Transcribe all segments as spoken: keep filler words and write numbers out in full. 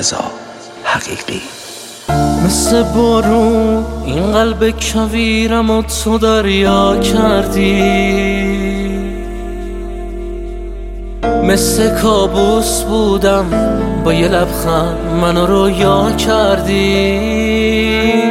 رضا حقیقی. مثل بارون این قلب کویرم و تو دریا کردی، مثل کابوس بودم با یه لبخند منو رویا کردی.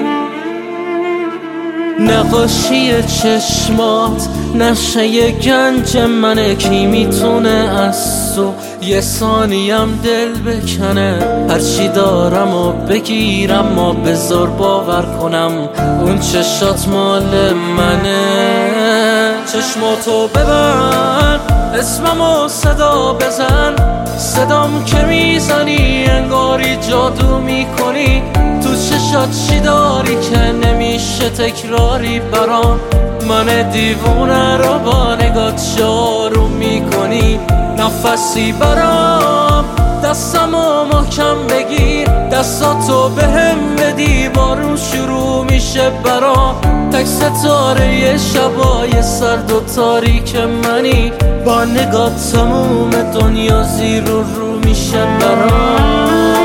نقاشی چشمات نشه گنج منه، کی میتونه از تو یه ثانیم دل بکنه؟ هرچی دارم و بگیرم ما بذار باور کنم اون چشات مال منه. چشماتو ببند اسممو صدا بزن، صدام که میزنی انگاری جادو میکنی. تو چشات چی داری که نمیشه تکراری برام؟ من دیوونه رو با نگات شارو میکنی. نفسی برام دستمو محکم بگیر، دستاتو بهم بدی بارون شروع میشه برام. تک ستاره شبای سرد و تاریک منی، با نگات تموم دنیا زیر و رو میشه برام.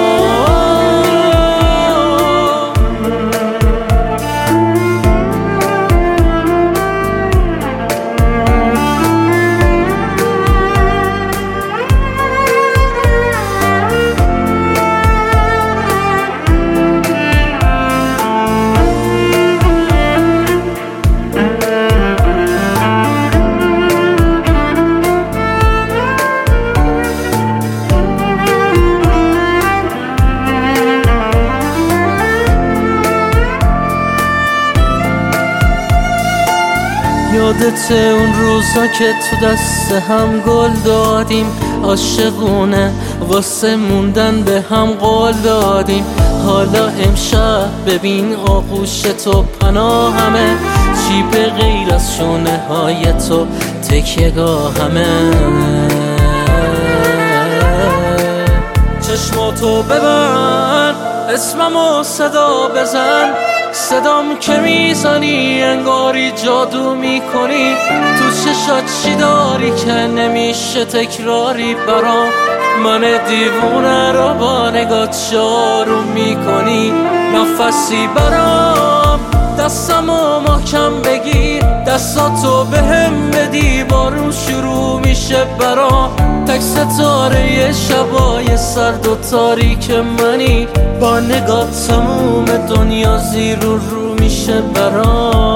یادت اون روزا که تو دست هم گل دادیم، عاشقونه واسه موندن به هم قول دادیم. حالا امشب ببین آغوش تو پناهمه، چی به غیر از شونه های تو تکیه‌گاهمه. چشماتو ببند اسممو صدا بزن، صدام که میزنی انگاری جادو میکنی. تو چشات چی داری که نمیشه تکراری برام؟ من دیوونه رو با نگات شارو میکنی. نفسی برام دستمو محکم بگیر، دستاتو بهم بدی بارون شروع میشه برام. تک ستاره شبای سرد و تاریک منی، با نگات تموم دنیا زیر و رو میشه برام.